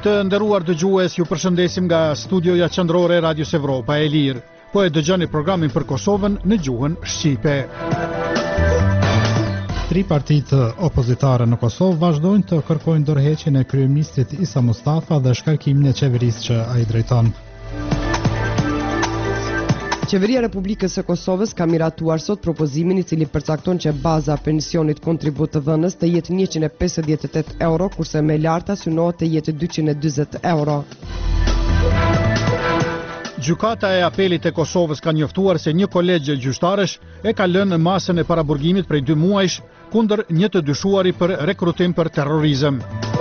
Të nderuar dëgjues, ju përshëndesim nga studioja qendrore e Radios Evropa e Lirë. Po e dëgjoni programin për Kosovën në gjuhën shqipe. Tri partitë opozitare në Kosovë vazhdojnë të kërkojnë dorëheqjen e kryeministrit Isa Mustafa dhe shkarkimin e qeverisë që ai drejton. Qeveria e Republikës së Kosovës ka miratuar sot propozimin i cili përcakton që baza pensionit kontribut të dhënës të jetë 158 euro, kurse më e larta synohet të jetë 240 euro. Gjykata e apelit e Kosovës ka njoftuar se një kolegj gjyqtarësh e ka lënë masën e paraburgimit prej 2 muajsh kundër një të dyshuari për rekrutim për terrorizëm.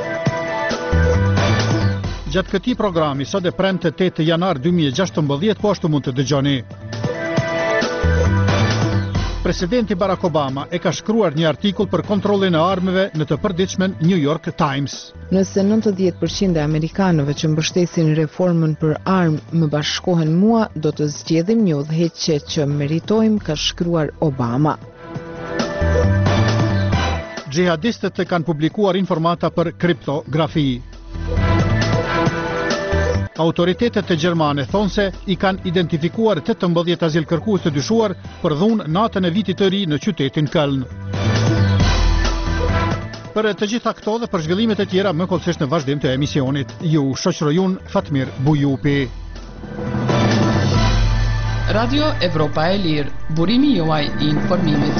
Gjatë këtij programi, sot e premte 8 janar 2016, po ashtu mund të dëgjoni. Presidenti Barack Obama e ka shkruar një artikull për kontrollin e armëve në të përditshmen New York Times. Nëse 90% e amerikanëve që mbështesin reformën për armë më bashkohen mua, do të zgjedhim një udhëheqje që meritojmë, ka shkruar Obama. Xhihadistët kanë publikuar informata për kriptografi. Autoritetet e gjermane thonë se i kanë identifikuar 18 azilkërkues të dyshuar për dhunë natën e vitit të ri në qytetin Köln. Për të gjitha këto dhe për zhvillimet e tjera më kollësisht në vazhdim të emisionit. Ju shoqëroj unë Fatmir Bujupi. Radio Evropa e Lirë, burimi juaj i informimit.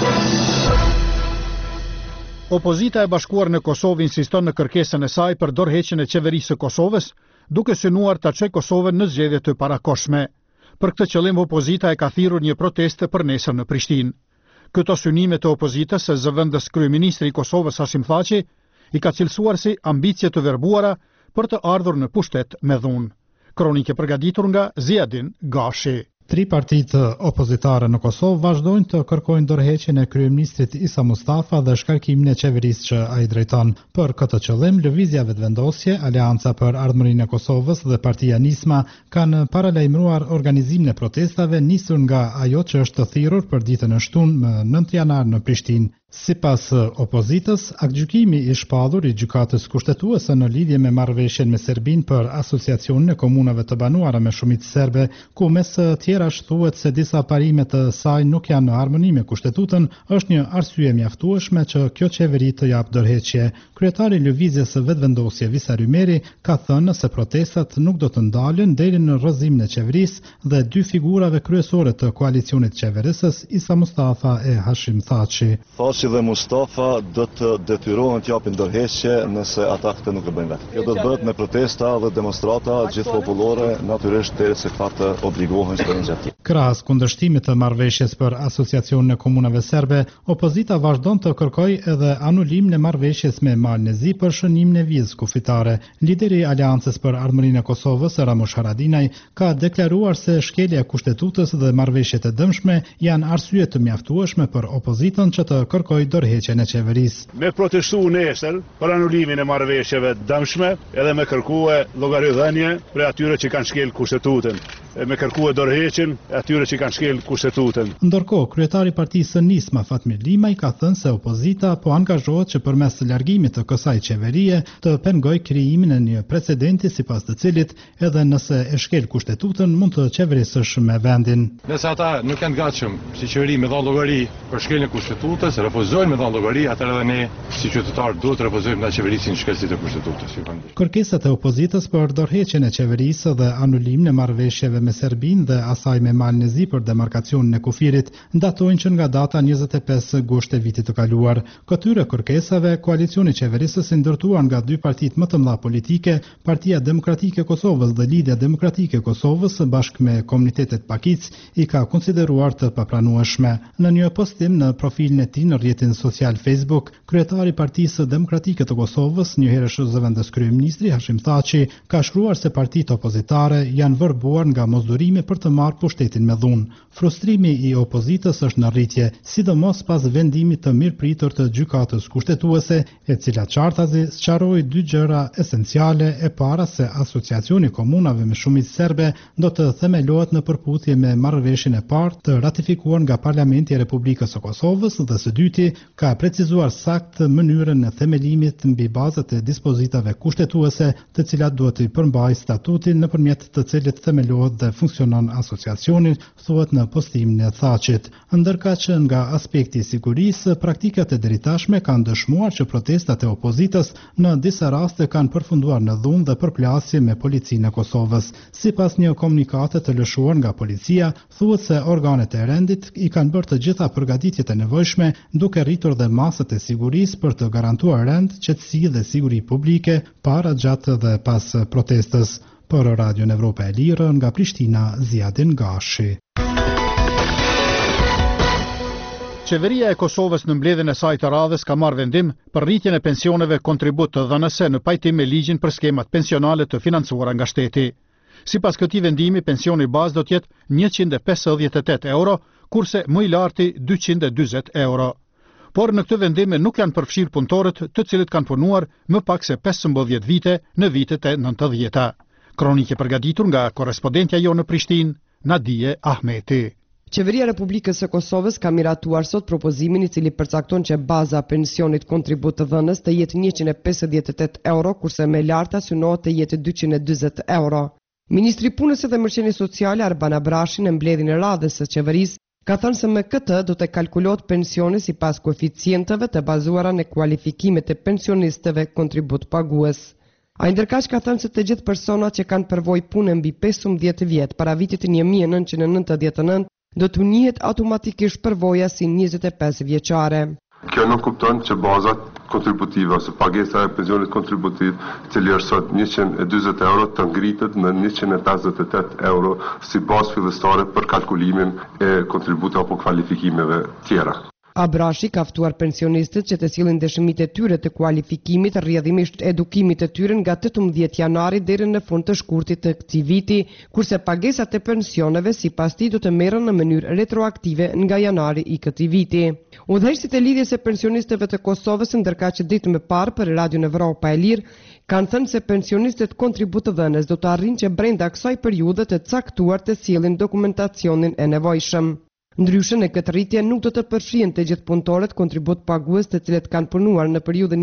Opozita e bashkuar në Kosovë insiston në kërkesën e saj për dorëheqjen e qeverisë së Kosovës, duke synuar ta çojë Kosovën në zgjedhje të parakohshme. Për këtë qëllim opozita e ka thirrur një protestë për nesër në Prishtinë. Këto synime të opozitës së zëvendës kryeministri i Kosovës Hashim Thaçi i ka cilësuar si ambicie të verbuara për të ardhur në pushtet me dhunë. Kronikë e përgatitur nga Ziadin Gashi. Tri partitë opozitare në Kosovë vazhdojnë të kërkojnë dorëheqjen e kryeministrit Isa Mustafa dhe shkarkimin e qeverisë që ai drejton. Për këtë qëllim, Lëvizja Vetëvendosje, Aleanca për Ardhmërinë e Kosovës dhe Partia Nisma kanë paralajmëruar organizimin e protestave nisur nga ajo që është thirrur për ditën e shtunë më 9 janar në Prishtinë. Sipas opozitës, aktgjykimi i shpallur i gjykatës kushtetuese në lidhje me marrëveshjen me Serbinë për asociacionin e komunave të banuara me shumicë serbe, ku mes tjerash thuhet se disa parime të saj nuk janë në harmoni me kushtetutën, është një arsye mjaftueshme që kjo qeveri të japë dorëheqje. Kryetari i Lëvizjes së Vetëvendosje Visa Rymeri ka thënë se protestat nuk do të ndalen deri në rrëzimin e qeverisë dhe dy figurave kryesore të koalicionit qeverisës, Isa Mustafa e Hashim Thaçi. Thaçi dhe Mustafa do të detyrohen të japin dorëheqje nëse ata këtë nuk e bëjnë vetë. Kjo do të bëhet me protesta dhe demonstrata gjithpopullore, natyrisht derisa këta të obligohen të nxjerrin. Krahas kundërshtimit të marrëveshjes për asociacionin e komunave serbe, opozita vazhdon të kërkojë edhe anulimin e marrëveshjes me Malnezi për shënimin e vizës kufitare. Lideri i Aleancës për Ardhmërinë e Kosovës, Ramush Haradinaj, ka deklaruar se shkelja e kushtetutës dhe marrëveshjet e dëmshme janë arsye të mjaftueshme për opozitën që të kërkojë dorëheqjen e qeverisë. Me protestu nesër për anulimin e marrëveshjeve dëmshme, edhe me kërkuar llogaridhënie për atyre që kanë shkel kushtetutën, me kërkuar dorëheqjen e atyre që kanë shkel kushtetutën. Ndërkohë, kryetari i Partisë së Nisma, Fatmir Limaj, ka thënë se opozita po angazhohet që përmes të largimit të kësaj qeverie të pengojë krijimin e një precedenti sipas të cilit edhe nëse e shkel kushtetutën mund të qeverisësh me vendin. Nëse ata nuk janë gatshëm si qeveri me dhënë llogari për shkeljen e kushtetutës, refuzojnë me dhënë llogari, atëherë edhe ne si qytetarë duhet të refuzojmë nga qeverisin shkelësit e kushtetutës. Kërkesat e opozitës për dorëheqjen e qeverisë dhe anulimin e marrëveshjeve me Serbinë dhe asaj me Malnezi për demarkacionin e kufirit datojnë që nga data 25 gusht e vitit të kaluar. Këtyre kërkesave, koalicioni qeverisës i ndërtuar nga dy partitë më të mëdha politike, Partia Demokratike e Kosovës dhe Lidhja Demokratike e Kosovës bashkë me komunitetet pakic, i ka konsideruar të papranueshme. Në një postim në profilin e tij në rrjetin social Facebook, kryetari i Partisë Demokratike të Kosovës, njëherësh zëvendës kryeministri Hashim Thaçi, ka shkruar se partitë opozitare janë vërbuar nga mosdurimi për të marrë pushtetin me dhunë. Frustrimi i opozitës është në rritje, sidomos pas vendimit të mirëpritur të gjykatës kushtetuese, e cila qartazi sqaroi dy gjëra esenciale. E para se asociacioni komunave me shumicë serbe do të themelohet në përputhje me marrëveshjen e parë të ratifikuar nga Parlamenti i Republikës së Kosovës, dhe së dyta dyti ka precizuar sakt mënyrën e themelimit mbi bazat e dispozitave kushtetuese, të cilat duhet të përmbajë statutin nëpërmjet të cilit themelohet dhe funksionon asociacioni, thuhet në postimin e Thaqit. Ndërkaq që nga aspekti i sigurisë, praktikat e deritashme kanë dëshmuar që protestat e opozitës në disa raste kanë përfunduar në dhunë dhe përplasje me policinë e Kosovës. Sipas një komunikate të lëshuar nga policia, thuhet se organet e rendit i kanë bërë të gjitha përgatitjet e nevojshme, duke rritur dhe masat e sigurisë për të garantuar rend, qetësi dhe siguri publike para, gjatë dhe pas protestës. Për Radion Evropa e Lirë, nga Prishtina, Ziadin Gashi. Qeveria e Kosovës në mbledhjen e saj të radhës ka marrë vendim për rritjen e pensioneve kontribut të dhënëse në pajtim me ligjin për skemat pensionale të financuara nga shteti. Sipas këtij vendimi, pensioni bazë do të jetë 158 euro, kurse më i larti 240 euro. Por në këtë vendim nuk janë përfshirë punëtorët të cilët kanë punuar më pak se 15 vite në vitet e 90-ta. Kronike përgatitur nga korrespondentja jo në Prishtinë, Nadije Ahmeti. Qeveria e Republikës së Kosovës ka miratuar sot propozimin i cili përcakton që baza e pensionit kontribut të dhënës të jetë 158 euro, kurse më e larta synohet të jetë 240 euro. Ministri i Punës dhe Mërqenies Sociale Arban Abrashi në mbledhjen e radhës së qeverisë ka thënë se me këtë do të kalkulohet pensioni sipas koeficienteve të bazuara në kualifikimet e pensionistëve kontribut pagues. Ai ndërkaq ka thënë se të gjithë personat që kanë përvojë pune mbi 15 vjet para vitit 1999 do të njihet automatikisht përvoja si 25 vjeçare. Kjo nuk kupton që bazat kontributive ose pagesa e pensionit kontributiv, cili është sot 140 euro, të ngritet në 158 euro si bazë fillestare për kalkulimin e kontributeve apo kvalifikimeve tjera. Abrashi ka ftuar pensionistët që të sillin dëshmitë e tyre të kualifikimit, rrjedhimisht edukimit të tyre nga 18 janari deri në fund të shkurtit të këtij viti, kurse pagesat e pensioneve sipas tij do të merren në mënyrë retroaktive nga janari i këtij viti. Udhëheqësit e lidhjes së pensionistëve të Kosovës, ndërkaq që ditën e parë për Radion Evropa e Lirë kanë thënë se pensionistët kontributëdhënës do të arrijnë që brenda kësaj periudhe të caktuar të sjellin dokumentacionin e nevojshëm. Ndryshe në këtë rritje nuk do të përfshihen të gjithë punëtorët kontribut pagues të cilët kanë punuar në periudhën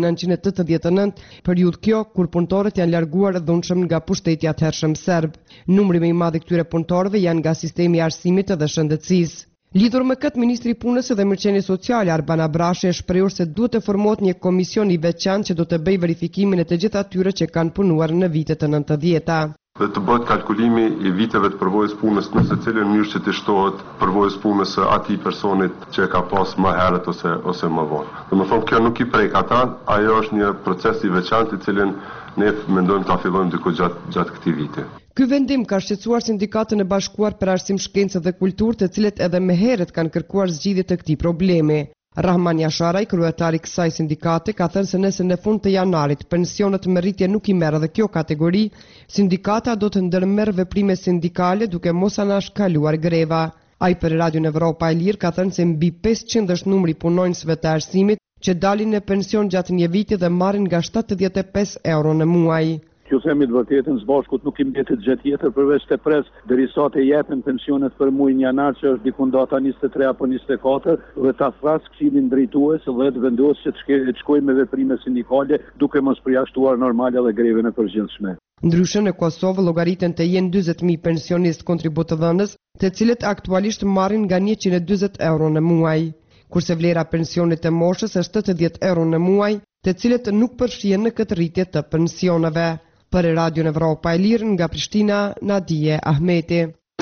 1989, periudhë kjo kur punëtorët janë larguar dhunshëm nga pushteti atëhershëm serb. Numri më i madh i këtyre punëtorëve janë nga sistemi i arsimit dhe shëndetësisë. Lidhur me këtë, Ministri i Punës dhe Mërqenies Sociale Arban Abrashi e shprehur se duhet të formohet një komision i veçantë që do të bëjë verifikimin e të gjithë atyre që kanë punuar në vitet e 90-ta. Dhe të bëhet kalkulimi i viteve të përvojës punës në secilën mënyrë që të shtohet përvojës punës së atij personit që ka pas më herët ose më vonë. Domethënë kjo nuk i prek ata, ajo është një proces i veçantë i cilin ne mendojmë ta fillojmë diku gjatë këtij viti. Ky vendim ka shqetësuar Sindikatën e Bashkuar për Arsim, Shkencë dhe Kulturë, të cilët edhe më herët kanë kërkuar zgjidhje të këtij problemi. Rahman Jasharaj, kryetari i kësaj sindikate, ka thënë se nëse në fund të janarit pensionet me rritje nuk i merr edhe kjo kategori, sindikata do të ndërmerr veprime sindikale duke mos anashkaluar greva. Ai për Radion Evropa e Lirë ka thënë se mbi 500 është numri punonjësve të arsimit që dalin në pension gjatë një viti dhe marrin nga 75 euro në muaj. Që themi të vërtetën, zbashkut nuk i mbetet gjë tjetër përveç të pres derisa të jepen pensionet për muajin janar, që është diku data 23 apo 24, dhe ta thras Këshillin drejtues dhe të vendosë që të shkojmë me veprime sindikale duke mos përjashtuar normale dhe greven e përgjithshme. Ndryshe në Kosovë llogariten të jenë 40.000 pensionistë kontributëdhënës, të cilët aktualisht marrin nga 140 euro në muaj, kurse vlera pensionit të moshës është 80 euro në muaj, të cilët nuk përfshihen në këtë rritje të pensioneve. Për Radion Evropa e Lirë, nga Prishtina, Nadije Ahmeti.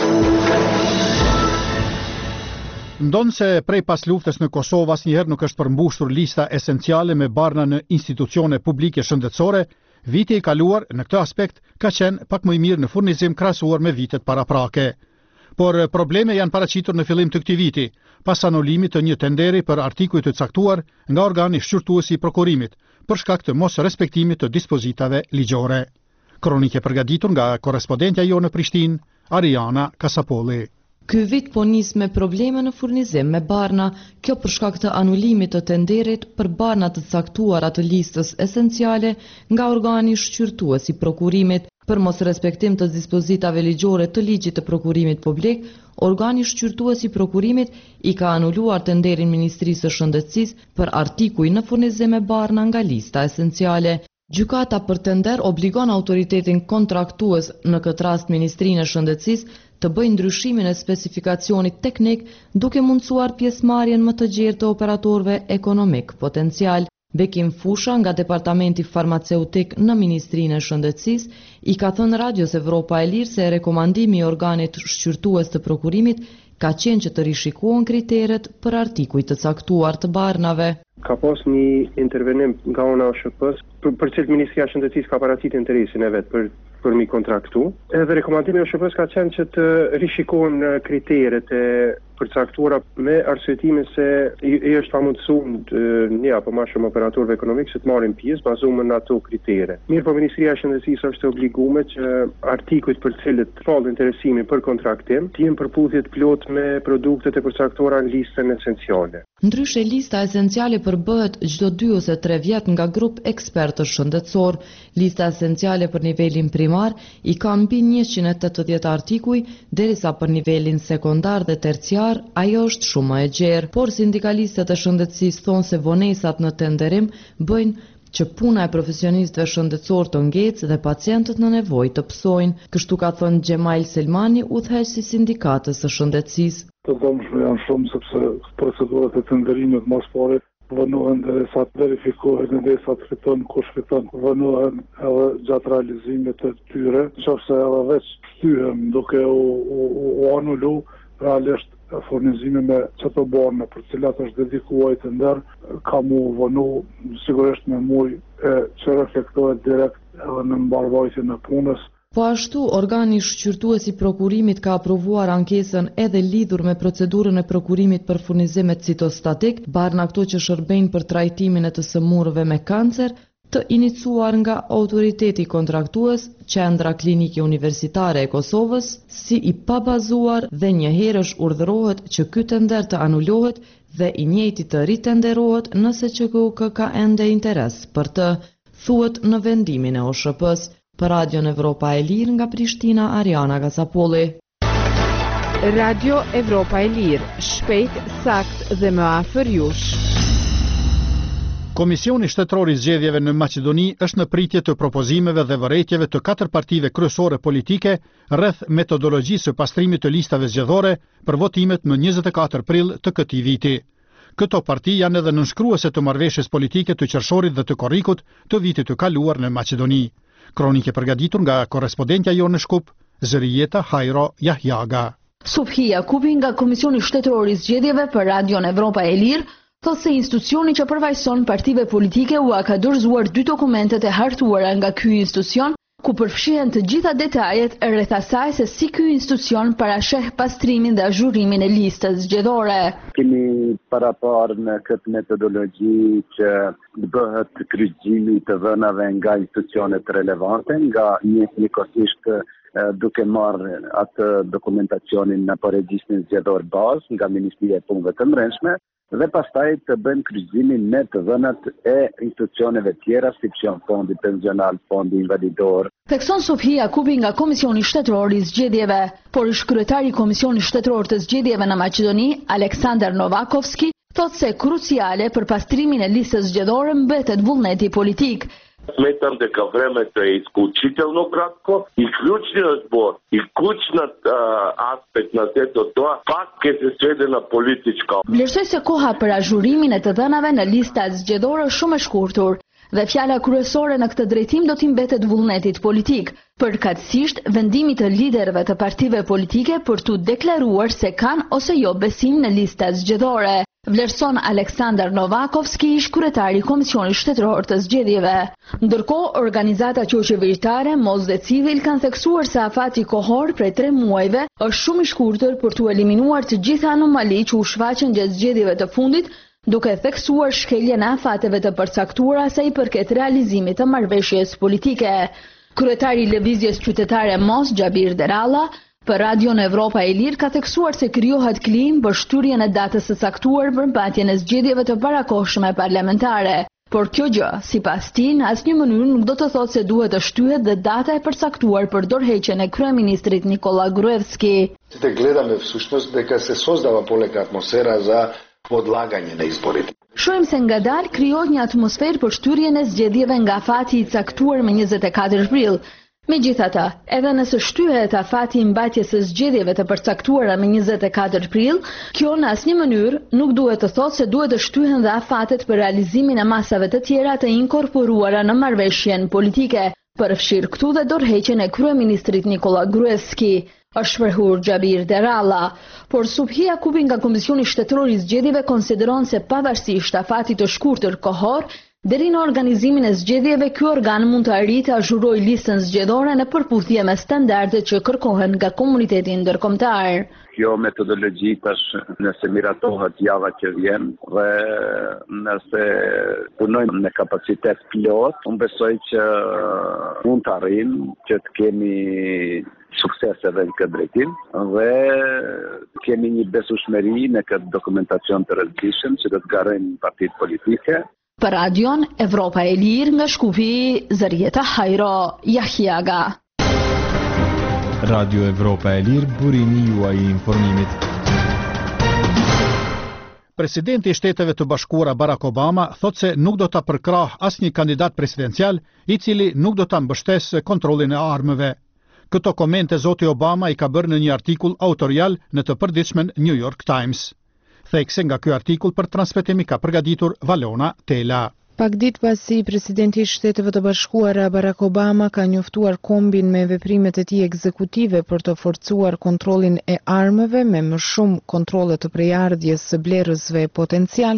Ndonë se prej pas luftës në Kosovë asnjëherë nuk është përmbushur lista esenciale me barna në institucione publike shëndetësore, viti i kaluar në këtë aspekt ka qenë pak më i mirë në furnizim krahasuar me vitet paraprake. Por probleme janë paraqitur në fillim të këtij viti, pas anulimit të një tenderi për artikuj të caktuar nga organi shqyrtuesi i prokurimit, për shkak të mos respektimit të dispozitave ligjore. Kronike përgatitur nga korrespondentja jo në Prishtinë, Ariana Kasapolli. Ky vit po nis me probleme në furnizim me barna, kjo për shkak të anulimit të tenderit për barna të caktuara të listës esenciale nga organi shqyrtues i prokurimit. Për mos respektim të dispozitave ligjore të ligjit të prokurimit publik, organi shqyrtues i prokurimit i ka anuluar tenderin Ministrisë së Shëndetësisë për artikuj në furnizim me barna nga lista esenciale. Gjykata për tender obligon autoritetin kontraktues, në këtë rast Ministrinë e Shëndetësisë, të bëjë ndryshimin e specifikacionit teknik duke mundësuar pjesëmarrjen më të gjerë të operatorëve ekonomik potencial. Bekim Fusha nga Departamenti Farmaceutik në Ministrinë e Shëndetësisë i ka thënë Radios Evropa e Lirë se rekomandimi i organit shqyrtues të prokurimit ka qenë që të rishikohen kriteret për artikuj të caktuar të barnave. Ka pas një intervenim nga ona OSHP-s, për cilë Ministria e Shëndetësisë ka paraqitur interesin e vet për mi kontraktu. Edhe rekomandimi i OSHP-s ka qenë që të rishikohen kriteret e përcaktuara me arsyetimin se i është pamundësuar një apo më shumë operatorëve ekonomik që të marrin pjesë bazuar në ato kritere. Mirë, po Ministria e Shëndetësisë është e obliguar që artikujt për cilët fal interesimi për kontraktim të jenë përputhje të plot me produktet e përcaktuara në listën esenciale. Ndryshe, lista esenciale përbëhet çdo 2 ose 3 vjet nga grup ekspertësh shëndetësor. Lista esenciale për nivelin primar i ka mbi 180 artikuj, derisa për nivelin sekondar dhe terciar ajo është shumë më e gjerë. Por sindikalistët e shëndetësisë thonë se vonesat në tenderim bëjnë që puna e profesionistëve shëndetësor të ngecë dhe pacientët në nevojë të psojnë. Kështu ka thënë Gjemail Selmani, udhëheqësi i sindikatës së shëndetësisë. Të dëmshme janë shumë sepse procedurat e tenderimit mas pare vënohen derisa të verifikohet, derisa të fiton kush fiton, vënohen edhe gjatë realizimit të tyre, qofse edhe veç shtyhem duke u anulu realisht furnizimi me çato borne për cilat është dedikuar tender, ka mu vënu sigurisht me muj që reflektohet direkt edhe në mbarvajtjen e punës. Po ashtu, organi shqyrtues i prokurimit ka aprovuar ankesën edhe lidhur me procedurën e prokurimit për furnizimet citostatik, barna ato që shërbejnë për trajtimin e të sëmurëve me kancer, të iniciuar nga autoriteti kontraktues, Qendra Klinike Universitare e Kosovës, si i pabazuar dhe njëherësh urdhërohet që ky tender të anulohet dhe i njëjti të ritenderohet nëse ÇKUK ka ende interes për të, thuhet në vendimin e OSHP-s. Për Radion Evropa e Lirë nga Prishtina, Ariana Gazapolli. Radio Evropa e Lirë, shpejt, sakt dhe më afër jush. Komisioni Shtetëror i Zgjedhjeve në Maqedoni është në pritje të propozimeve dhe vërejtjeve të 4 partive kryesore politike rreth metodologjisë së pastrimit të listave zgjedhore për votimet në 24 prill të këtij viti. Këto parti janë edhe nënshkruese të marrëveshjes politike të qershorit dhe të korrikut të vitit të kaluar në Maqedoni. Kronike përgatitur nga korrespondentja jonë në Shkup, Zërijeta Hajro Jahjaga. Sofia Jakubi nga Komisioni Shtetëror i Zgjedhjeve për Radion Evropa e Lirë thotë se institucioni që përfaqëson partive politike u ka dorëzuar 2 dokumentet e hartuara nga ky institucion, ku përfshihen të gjitha detajet rreth asaj se si ky institucion parasheh pastrimin dhe azhurimin e listës zgjedhore. Kemi paraparë në këtë metodologji që bëhet kryqëzimi të dhënave nga institucionet relevante, nga njëkohësisht duke marrë atë dokumentacionin në regjistrin zgjedhor bazë nga Ministria e Punëve të Brendshme, dhe pastaj të bëjmë kryqëzimin me të dhënat e institucioneve tjera, si që janë fondi pensional, fondi invalidor. Thekson Sofia Jakubi nga Komisioni Shtetëror i Zgjedhjeve, por ish kryetari i Komisionit Shtetëror të Zgjedhjeve në Maqedoni, Aleksandar Novakovski, thotë se kruciale për pastrimin e listës zgjedhore mbetet vullneti politik. Smatram дека времето е изключително кратко и клучниот збор и клучниот аспект на сето тоа пак ќе се сведе на политичка. Vlerësoj se koha për azhurimin e të dhënave në listat zgjedhore shumë e shkurtur dhe fjala kryesore në këtë drejtim do t'i mbetet vullnetit politik, përkatësisht vendimit të liderëve të partive politike për t'u deklaruar se kanë ose jo besim në listat zgjedhore. Vlerëson Aleksandar Novakovski, ish kryetari i Komisionit Shtetëror të Zgjedhjeve. Ndërkohë, organizata qeveritare, Mos dhe Civil kanë theksuar se afati kohor prej 3 muajve është shumë i shkurtër për t'u eliminuar të gjitha anomali që u shfaqën gjatë zgjedhjeve të fundit, duke theksuar shkeljen e afateve të përcaktuara sa i përket realizimit të marrëveshjes politike. Kryetari i Lëvizjes Qytetare Mos, Xhabir Deralla, për Radion Evropa e Lirë ka theksuar se krijohet klim për shturjen e datës së caktuar për mbajtjen e zgjedhjeve të parakohshme parlamentare. Por kjo gjë, sipas tij, në asnjë mënyrë nuk do të thotë se duhet të shtyhet dhe data e përcaktuar për dorëheqjen e kryeministrit Nikola Gruevski. Te gledаме всъщност дека се создава полека атмосфера за odlaganje na izborите. Shohim se ngadalë krijohet një atmosferë për shtyrjen e zgjedhjeve nga afati I caktuar me 24 prill. Megjithatë, edhe nëse shtyhet afati I mbajtjes së zgjedhjeve të përcaktuara me 24 prill, kjo në asnjë mënyrë nuk duhet të thotë se duhet të shtyhen dhe afatet për realizimin e masave të tjera të inkorporuara në marrëveshjen politike, përfshirë këtu dhe dorëheqjen e kryeministrit Nikola Gruevski. Është shprehur Xhabir Deralla, por Subhi Jakubi nga Komisioni Shtetëror I Zgjedhjeve konsideron se pavarësisht afatit të shkurtër kohor, deri në organizimin e zgjedhjeve ky organ mund të arrijë të azhurojë listën zgjedhore në përputhje me standardet që kërkohen nga komuniteti ndërkombëtar. Kjo metodologji tash nëse miratohet java që vjen dhe nëse punojmë me kapacitet pilot, unë besoj që mund të arrijmë që të kemi sukses edhe në këtë drejtim dhe kemi një besueshmëri në këtë dokumentacion të rëndësishëm që do të garojnë partitë politike. Për radion Evropa e Lirë nga Shkupi, Zarieta Hajro, Jahjaga. Radio Evropa e Lirë, burimi juaj I informimit. Presidenti I Shteteve të Bashkuara Barack Obama thot se nuk do ta përkrah asnjë kandidat presidencial I cili nuk do ta mbështesë kontrollin e armëve. Këto komente zoti Obama I ka bërë në një artikull autorial në të përditshmen New York Times. Thekse nga ky artikull për transmetim ka përgatitur Valona Tela. Pak ditë pasi presidenti I Shteteve të Bashkuara Barack Obama ka njoftuar kombin me veprimet e tij ekzekutive për të forcuar kontrollin e armëve me më shumë kontrolle të prejardhjes së blerësve potencial,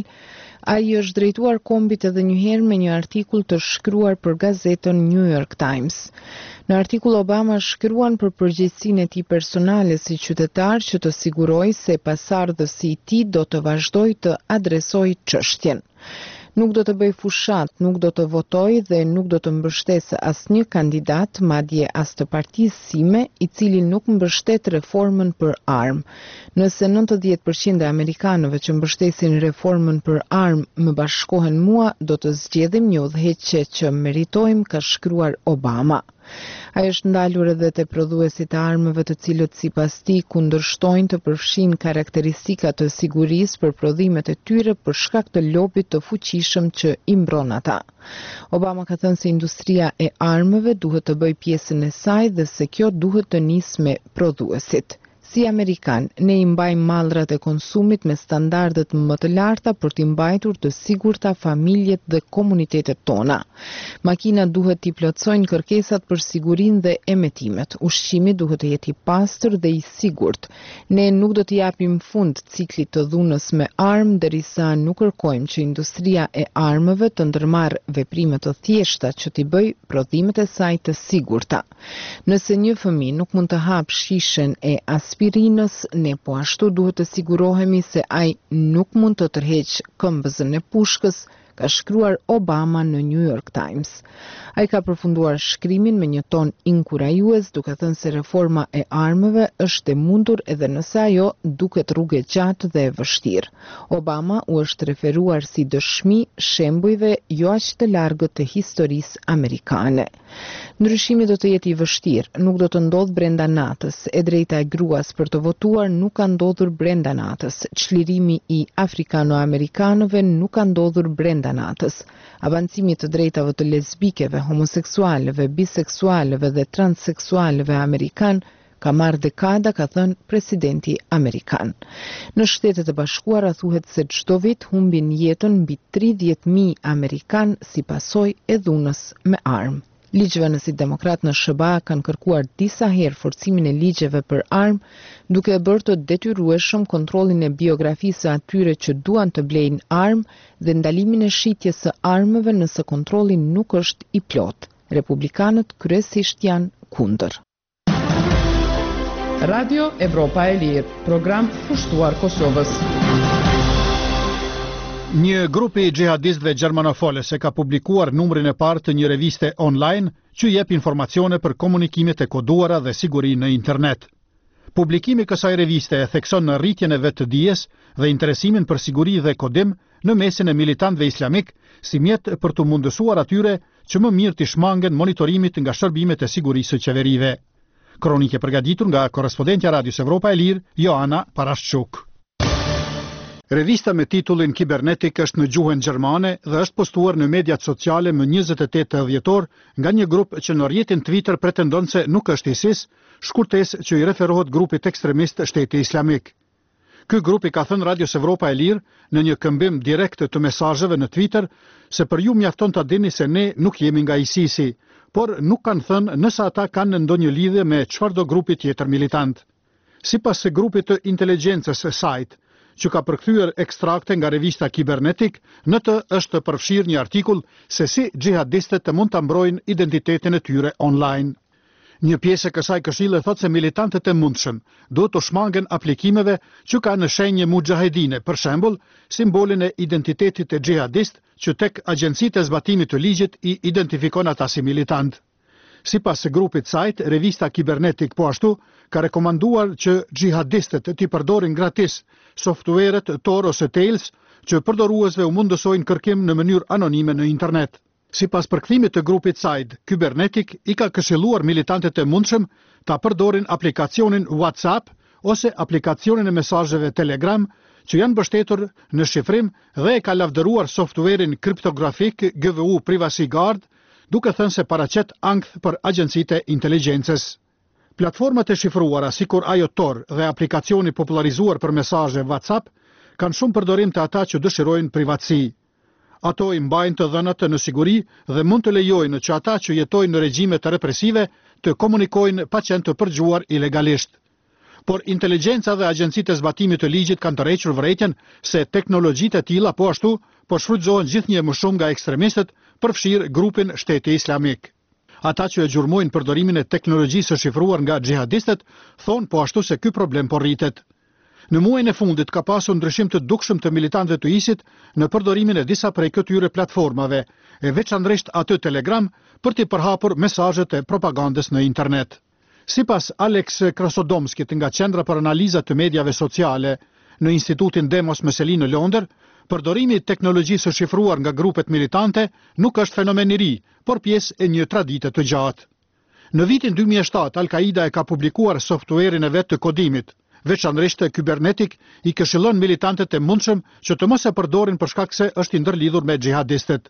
ai është drejtuar kombit edhe një herë me një artikull të shkruar për gazetën New York Times. Në artikull Obama shkruan për përgjegjësinë e tij personale si qytetar që të sigurojë se pasardhësi I tij do të vazhdojë të adresojë çështjen. Nuk do të bëj fushat, nuk do të votoj dhe nuk do të mbështesë asnjë kandidat, madje as të partisë sime, I cili nuk mbështet reformën për armë. Nëse 90% e amerikanëve që mbështesin reformën për armë më bashkohen mua, do të zgjedhim një udhëheqje që meritojmë, ka shkruar Obama. Ai është ndalur edhe te prodhuesit e armëve të cilët sipas tij kundërshtojnë të përfshin karakteristika të sigurisë për prodhimet e tyre për shkak të lobit të fuqishëm që I mbron ata. Obama ka thënë se industria e armëve duhet të bëjë pjesën e saj dhe se kjo duhet të nisë me prodhuesit. Si Amerikan, ne I mbajmë mallrat e konsumit me standardet më të larta për t'i mbajtur të sigurta familjet dhe komunitetet tona. Makinat duhet t'i plotësojnë kërkesat për sigurinë dhe emetimet. Ushqimi duhet të jetë I pastër dhe I sigurt. Ne nuk do t'i japim fund ciklit të dhunës me armë derisa nuk kërkojmë që industria e armëve të ndërmarrë veprime të thjeshta që t'i bëjë prodhimet e saj të sigurta. Nëse një fëmijë nuk mund të hap shishen e aspirinës, ne po ashtu duhet të sigurohemi se ai nuk mund të tërheqë këmbëzën e pushkës, ka shkruar Obama në New York Times. Ai ka përfunduar shkrimin me një ton inkurajues, duke thënë se reforma e armëve është e mundur edhe nëse ajo duket rrugë e gjatë dhe e vështirë. Obama u është referuar si dëshmi shembujve jo aq të largët të historisë amerikane. Ndryshimi do të jetë I vështirë, nuk do të ndodhë brenda natës. E drejta e gruas për të votuar nuk ka ndodhur brenda natës. Çlirimi I afrikano-amerikanëve nuk ka ndodhur brenda natës. Avancimi të drejtave të lesbikeve, homoseksualëve, biseksualëve dhe transseksualëve amerikan ka marrë dekada, ka thënë presidenti amerikan. Në Shtetet e Bashkuara thuhet se çdo vit humbin jetën mbi 30.000 amerikan si pasojë e dhunës me armë. Ligjvënësit demokrat në SBA kanë kërkuar disa herë forcimin e ligjeve për armë, duke bërë të detyrueshëm kontrollin e biografisë së atyre që duan të blejnë armë dhe ndalimin e shitjes së armëve nëse kontrolli nuk është I plot. Republikanët kryesisht janë kundër. Radio Evropa e Lirë, program pushtuar Kosovës. Një grupi I xhihadistëve gjermanofoles e ka publikuar numrin e parë të një reviste online që jep informacione për komunikimet e koduara dhe sigurinë në internet. Publikimi I kësaj reviste e thekson në rritjen e vetë të dijes dhe interesimin për siguri dhe kodim në mesin e militantëve islamik si mjet për të mundësuar atyre që më mirë të shmangen monitorimit nga shërbimet e sigurisë së qeverive. Kronike përgatitur nga korrespondentja Radios Evropa e Lirë, Joana Parashçuk. Revista me titullin Kibernetik është në gjuhën gjermane dhe është postuar në mediat sociale më 28 dhjetor nga një grup që në rrjetin Twitter pretendon se nuk është ISIS, shkurtesë që i referohet grupit ekstremist Shteti Islamik. Ky grup i ka thënë Radios Evropa e Lirë në një këmbim direkt të mesazheve në Twitter se për ju mjafton ta dini se ne nuk jemi nga ISIS-i, por nuk kanë thënë nëse ata kanë ndonjë lidhje me çfarëdo grupi tjetër militant. Sipas së grupit të inteligjencës Site, që ka përkthyer ekstrakte nga revista Kibernetik, në të është përfshirë një artikull se si xhihadistët mund ta mbrojnë identitetin e tyre online. Një pjesë e kësaj këshille thotë se militantët e mundshëm duhet të shmangen aplikimeve që kanë në shenjë mujahedine, për shembull, simbolin e identitetit e xhihadist që tek agjencitë e zbatimit të ligjit i identifikon ata si militant. Sipas grupit Site, revista Kibernetik po ashtu ka rekomanduar që xhihadistët t'i përdorin gratis software-et Tor ose Tails që përdoruesve u mundësojnë kërkim në mënyrë anonime në internet. Sipas përkthimit të grupit Site, Kibernetik i ka këshilluar militantët e mundshëm ta përdorin aplikacionin WhatsApp ose aplikacionin e mesazheve Telegram që janë mbështetur në shifrim dhe e ka lavdëruar software-in kriptografik GVU Privacy Guard, duke thënë se paraqet ankth për agjencitë e inteligjencës. Platformat e shifruara, sikur ajo Tor dhe aplikacioni popularizuar për mesazhe WhatsApp, kanë shumë përdorim të ata që dëshirojnë privatësi. Ato i mbajnë të dhënat në siguri dhe mund të lejojnë që ata që jetojnë në regjime të represive të komunikojnë pa qenë të përgjuar ilegalisht. Por inteligjenca dhe agjencitë e zbatimit të ligjit kanë tërhequr vërejtjen se teknologjitë e tilla po ashtu po shfrytëzohen gjithnjë më shumë nga ekstremistët, përfshirë grupin Shteti Islamik. Ata që e gjurmojnë përdorimin e teknologjisë së shifruar nga xhihadistët thonë po ashtu se ky problem po rritet. Në muajin e fundit ka pasur ndryshim të dukshëm të militantëve të ISIS në përdorimin e disa prej këtyre platformave, e veçanërisht atë Telegram, për t'i përhapur mesazhet e propagandës në internet. Sipas Alex Krasodomskit nga Qendra për Analiza të Mediave Sociale në Institutin Demos Meseli në Londër, përdorimi i teknologjisë së shifruar nga grupet militante nuk është fenomen i ri, por pjesë e një tradite të gjatë. Në vitin 2007, Al-Qaida e ka publikuar software-in e vet të kodimit. Veçanërisht Kibernetik i këshillon militantët e mundshëm që të mos e përdorin për shkak se është i ndërlidhur me xhihadistët.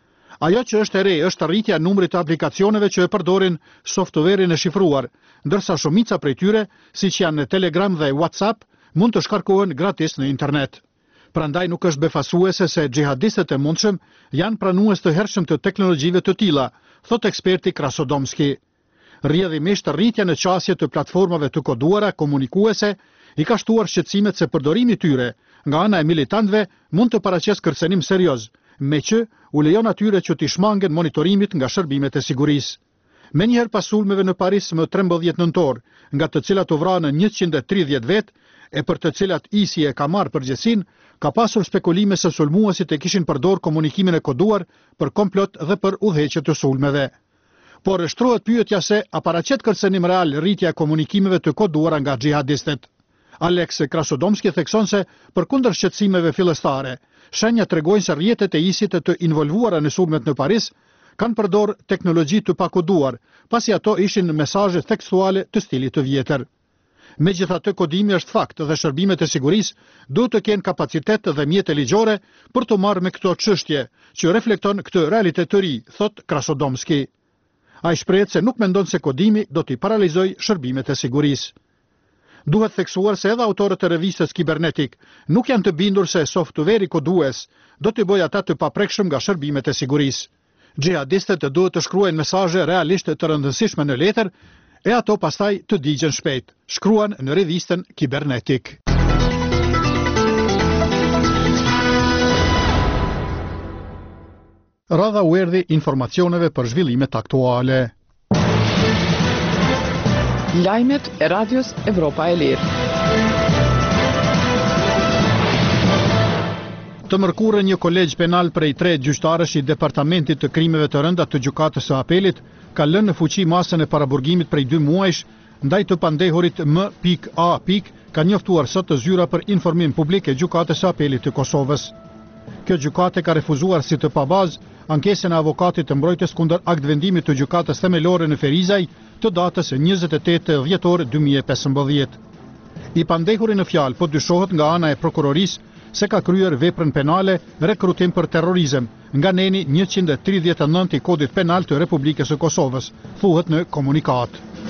Ajo që është e re është rritja e numrit të aplikacioneve që e përdorin software-in e shifruar, ndërsa shumica prej tyre, siç janë Telegram dhe WhatsApp, mund të shkarkohen gratis në internet. Prandaj nuk është befasuese se xhihadistët e mundshëm janë pranues të hershëm të teknologjive të tilla, thot eksperti Krasodomski. Rrjedhimisht rritja në qasje të platformave të koduara komunikuese i ka shtuar shqetësimet se përdorimi i tyre nga ana e militantëve mund të paraqesë kërcënim serioz, me që u lejon atyre që t'i shmangen monitorimit nga shërbimet e sigurisë. Menjëherë pas sulmeve në Paris më 13 nëntor, nga të cilat u vranë 130 vet, e për të cilat ISI e ka marrë përgjegjësinë, ka pasur spekulime se sulmuesit e kishin përdor komunikimin e koduar për komplot dhe për udhëheqje të sulmeve. Por shtrohet pyetja se a paraqet kërcënim real rritja e komunikimeve të koduara nga xhihadistët. Alex Krasodomski thekson se përkundër shqetësimeve fillestare, shenjat tregojnë se rrjetet e ISIT të involvuara në sulmet në Paris kanë përdor teknologji të pakoduar, pasi ato ishin mesazhe tekstuale të stilit të vjetër. Megjithatë, kodimi është fakt dhe shërbimet e sigurisë duhet të kenë kapacitet dhe mjete ligjore për të marrë me këto çështje, që reflekton këtë realitet të ri, thot Krasodomski. Ai shprehet se nuk mendon se kodimi do t'i paralizojë shërbimet e sigurisë. Duhet theksuar se edhe autorët e revistës Kibernetik nuk janë të bindur se software-i kodues do t'i bëjë ata të paprekshëm nga shërbimet e sigurisë. Xhihadistët duhet të shkruajnë mesazhe realisht të rëndësishme në letër, e ato pastaj të digjen shpejt, shkruan në revistën Kibernetik. Radha u erdhi informacioneve për zhvillimet aktuale. Lajmet e Radios Evropa e Lirë. Të mërkurë një kolegj penal prej 3 gjyqtarësh i Departamentit të Krimeve të Rënda të Gjykatës së Apelit ka lënë në fuqi masën e paraburgimit prej 2 muajsh ndaj të pandehurit M.A. ka njoftuar sot të zyra për informim publik e Gjykatës së Apelit të Kosovës. Kjo gjykate ka refuzuar si të pabazë ankesën e avokatit të mbrojtjes kundër aktvendimit të gjykatës themelore në Ferizaj të datës 28 dhjetor 2015. I pandehuri në fjalë po dyshohet nga ana e prokurorisë se ka kryer veprën penale rekrutim për terrorizëm nga neni 139 i Kodit Penal të Republikës së Kosovës, thuhet në komunikat.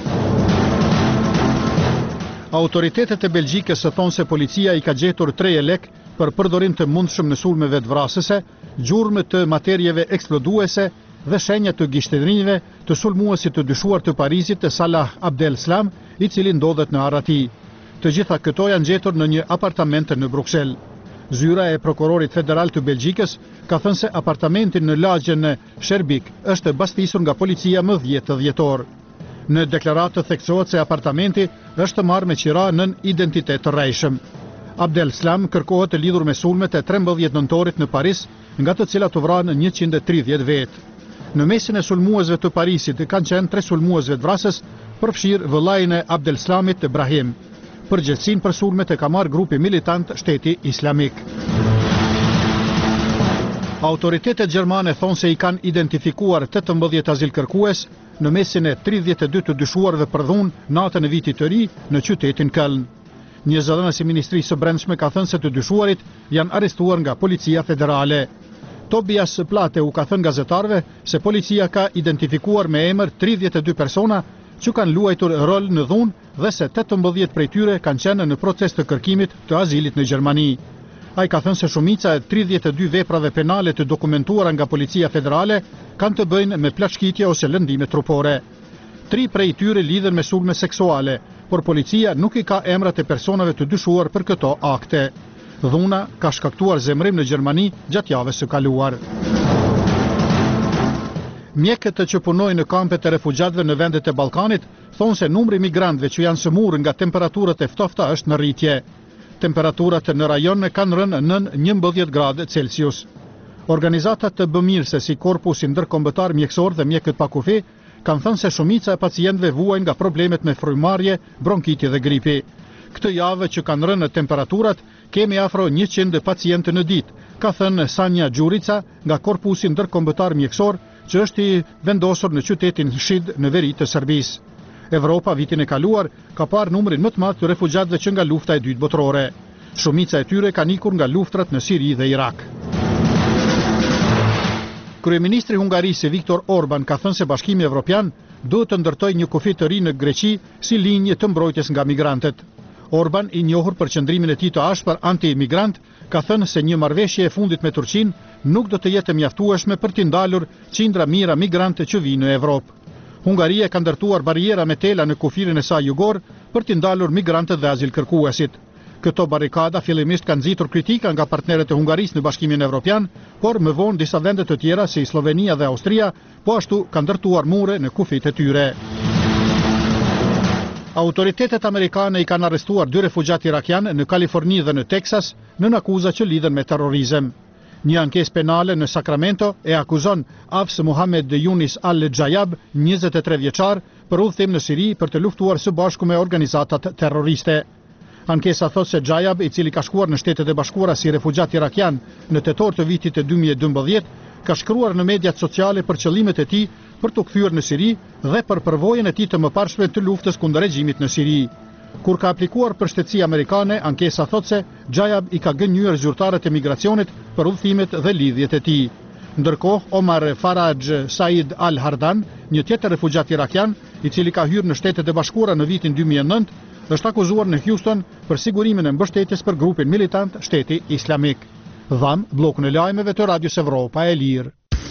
Autoritetet e Belgjikës thonë se policia i ka gjetur 3 lek për përdorim të mundshëm në sulmeve të vrasëse, gjurmë të materieve eksploduese dhe shenja të gishtërinjve të sulmuesit të dyshuar të Parisit të Salah Abdel Slam, i cili ndodhet në Arati. Të gjitha këto janë gjetur në një apartament në Bruksel. Zyra e prokurorit federal të Belgjikës ka thënë se apartamentin në lagjen e Sherbik është bastisur nga policia më 10 dhjetor. Në deklaratë theksohet se apartamenti është marrë me qira nën identitet të rrejshëm. Abdel Slam kërkohet të lidhur me sulmet e 13 nëntorit në Paris, nga të cilat u vranë 130 vetë. Në mesin e sulmuesve të Parisit kanë qenë 3 sulmuesve të vrasës, përfshirë vëllain e Abdel Slamit Ibrahim. Përgjegjësinë për sulmet e ka marrë grupi militant Shteti Islamik. Autoritetet gjermane thonë se i kanë identifikuar 18 azilkërkues në mesin e 32 të dyshuarve për dhunë natën e vitit të ri në qytetin Köln. Një zëdhënës i Ministrisë së Brendshme ka thënë se të dyshuarit janë arrestuar nga Policia Federale. Tobias Plate u ka thënë gazetarëve se policia ka identifikuar me emër 32 persona që kanë luajtur rol në dhunë dhe se 18 prej tyre kanë qenë në proces të kërkimit të azilit në Gjermani. Ai ka thënë se shumica e 32 veprave penale të dokumentuara nga Policia Federale kanë të bëjnë me plaçkitje ose lëndime trupore. 3 prej tyre lidhen me sulme seksuale, por policia nuk i ka emrat e personave të dyshuar për këto akte. Dhuna ka shkaktuar zemrim në Gjermani gjatë javës së kaluar. Mjekët që punojnë në kampet e refugjatëve në vendet e Ballkanit thonë se numri migrantëve që janë sëmurë nga temperaturat e ftofta është në rritje. Temperaturat në rajon kanë rënë nën 11 gradë Celsius. Organizatat të bëmirëse si Korpusi Ndërkombëtar Mjekësor dhe Mjekët pa kufi kanë thënë se shumica e pacientëve vuajnë nga problemet me frymarrje, bronkiti dhe gripi. Këtë javë që kanë rënë temperaturat, kemi afro 100 pacientë në ditë, ka thënë Sanja Gjurica nga Korpusi Ndërkombëtar Mjekësor, që është i vendosur në qytetin Shid në veri të Serbisë. Evropa vitin e kaluar ka parë numrin më të madh të refugjatëve që nga lufta e dytë botërore. Shumica e tyre kanë ikur nga luftrat në Siri dhe Irak. Kryeministri Hungarisë Viktor Orban ka thënë se Bashkimi Evropian duhet të ndërtojë një kufi të ri në Greqi si linjë të mbrojtjes nga migrantët. Orban, i njohur për qëndrimin e tij të ashpër anti-imigrant, ka thënë se një marrëveshje e fundit me Turqinë nuk do të jetë mjaftueshme për t'i ndalur qindra mijëra migrantë që vinë në Evropë. Hungaria ka ndërtuar bariera me tela në kufirin e saj jugor për t'i ndalur migrantët dhe azilkërkuesit. Këto barikada fillimisht kanë nxitur kritika nga partnerët e Hungarisë në Bashkimin Evropian, por më vonë disa vende të tjera si Slovenia dhe Austria po ashtu kanë ndërtuar mure në kufit e tyre. Autoritetet amerikane i kanë arrestuar 2 refugjat irakian në Kaliforni dhe në Texas në akuza që lidhen me terrorizëm. Një ankesë penale në Sacramento e akuzon Afs Muhammed Yunis Al-Jayab, 23 vjeçar, për udhëtim në Siri për të luftuar së bashku me organizatat terroriste. Ankesa thot se Jayab, i cili ka shkuar në Shtetet e Bashkuara si refugjat irakian në tetor të vitit të 2012, ka shkruar në mediat sociale për qëllimet e tij për të kthyer në Siri dhe për përvojën e tij të mëparshme të luftës kundër regjimit në Siri. Kur ka aplikuar për shtetësi amerikane, ankesa thot se Jayab i ka gënjur zyrtarët e migracionit për udhëtimet dhe lidhjet e tij. Ndërkohë, Omar Faraj Said Al-Hardan, një tjetër refugjat irakian, i cili ka hyrë në Shtetet e Bashkuara në vitin 2009, është akuzuar në Houston për sigurimin e mbështetjes për grupin militant Shteti Islamik. Dham, blokun e lajmeve të Radios Evropa e Lirë.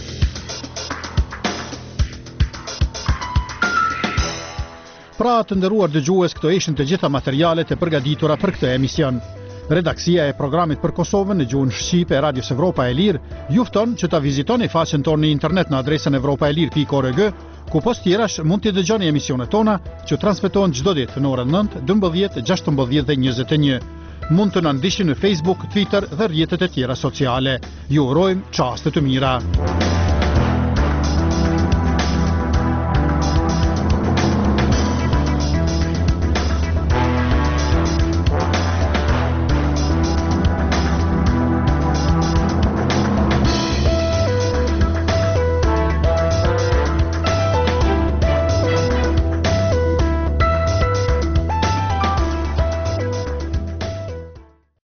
Pra të nderuar dëgjues, këto ishin të gjitha materialet e përgatitura për këtë emision. Redaksia e programit për Kosovën në gjuhën shqipe e Radios Evropa e Lirë ju fton që ta vizitoni faqen tonë në internet në adresën evropaelir.org, ku post tjerash mund të dëgjoni emisionet tona që transmetohen çdo ditë në orën 9, 12, 16 dhe 21. Mund të na ndiqni në Facebook, Twitter dhe rrjetet e tjera sociale. Ju urojmë çaste të mira.